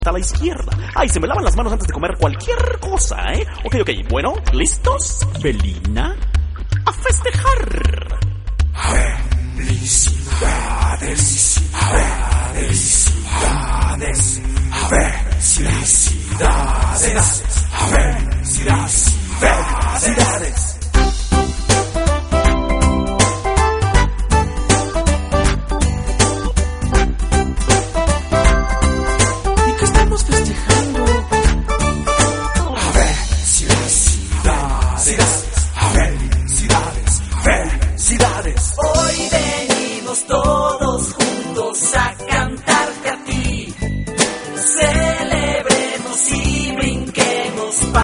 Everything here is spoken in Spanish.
a la izquierda. Ay, se me lavan las manos antes de comer cualquier cosa, ¿eh? Ok, bueno, ¿listos? Belina, a festejar. Felicidades.